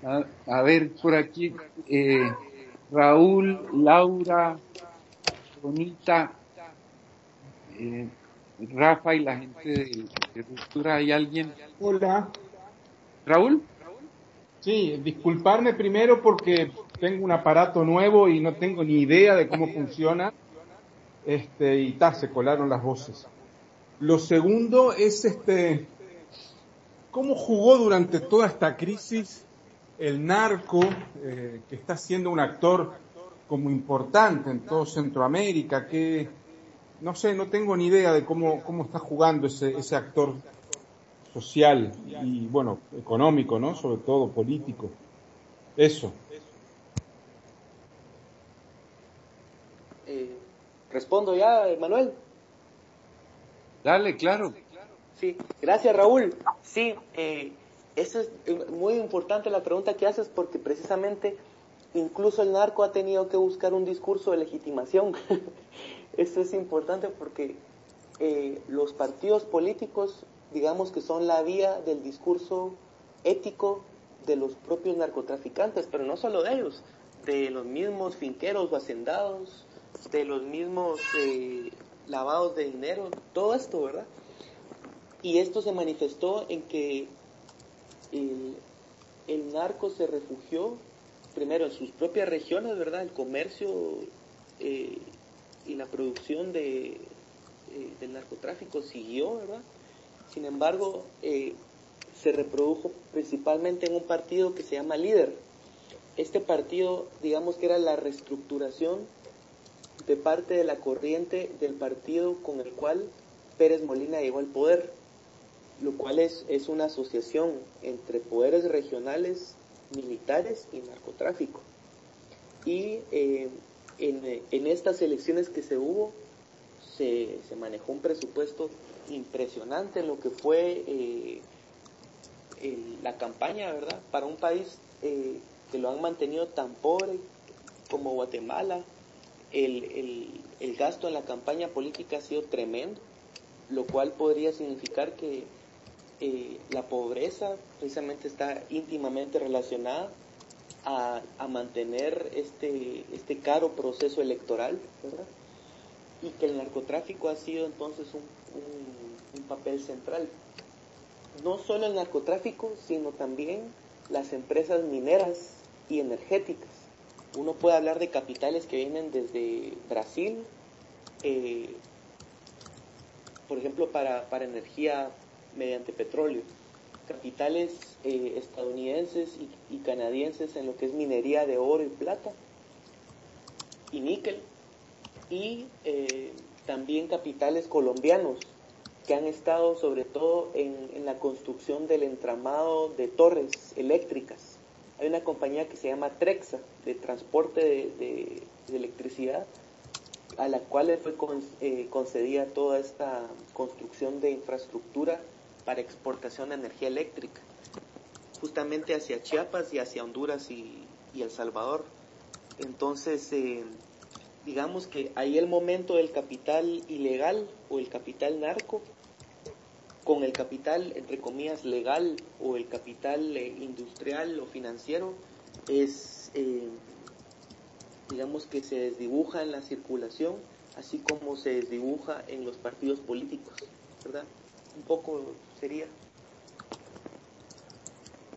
A ver, por aquí, Raúl, Laura, Bonita, eh, Rafa y la gente de Ruptura, ¿hay alguien? Hola, ¿Raúl? sí, disculparme primero porque tengo un aparato nuevo y no tengo ni idea de cómo funciona, y se colaron las voces. Lo segundo es cómo jugó durante toda esta crisis el narco, que está siendo un actor como importante en todo Centroamérica, que no sé, no tengo ni idea de cómo está jugando ese actor social y bueno, económico, ¿no? Sobre todo político. Eso. Eh, Respondo ya, Manuel. Dale, claro. Sí, gracias Raúl. Sí, eso es muy importante la pregunta que haces porque precisamente incluso el narco ha tenido que buscar un discurso de legitimación. Esto es importante porque los partidos políticos, digamos que son la vía del discurso ético de los propios narcotraficantes, pero no solo de ellos, de los mismos finqueros o hacendados, de los mismos lavados de dinero, todo esto, ¿verdad? Y esto se manifestó en que el, el narco se refugió primero en sus propias regiones, ¿verdad? El comercio eh, y la producción del narcotráfico siguió, ¿verdad? Sin embargo, se reprodujo principalmente en un partido que se llama Líder. Este partido, digamos que era la reestructuración de parte de la corriente del partido con el cual Pérez Molina llegó al poder, lo cual es una asociación entre poderes regionales, militares y narcotráfico. Y en estas elecciones que se hubo, se manejó un presupuesto impresionante en lo que fue la campaña, ¿verdad? Para un país que lo han mantenido tan pobre como Guatemala, el gasto en la campaña política ha sido tremendo, lo cual podría significar que la pobreza precisamente está íntimamente relacionada a mantener este caro proceso electoral, ¿verdad? Y que el narcotráfico ha sido entonces un papel central. No solo el narcotráfico, sino también las empresas mineras y energéticas. Uno puede hablar de capitales que vienen desde Brasil, eh, por ejemplo, para energía mediante petróleo, capitales estadounidenses y canadienses en lo que es minería de oro y plata y níquel, y también capitales colombianos que han estado sobre todo en la construcción del entramado de torres eléctricas. Hay una compañía que se llama Trexa, de transporte de electricidad, a la cual le fue concedida toda esta construcción de infraestructura para exportación de energía eléctrica, justamente hacia Chiapas y hacia Honduras y El Salvador. Entonces, digamos que ahí el momento del capital ilegal o el capital narco con el capital, entre comillas, legal o el capital industrial o financiero es, digamos que se desdibuja en la circulación, así como se desdibuja en los partidos políticos, ¿verdad? Un poco sería.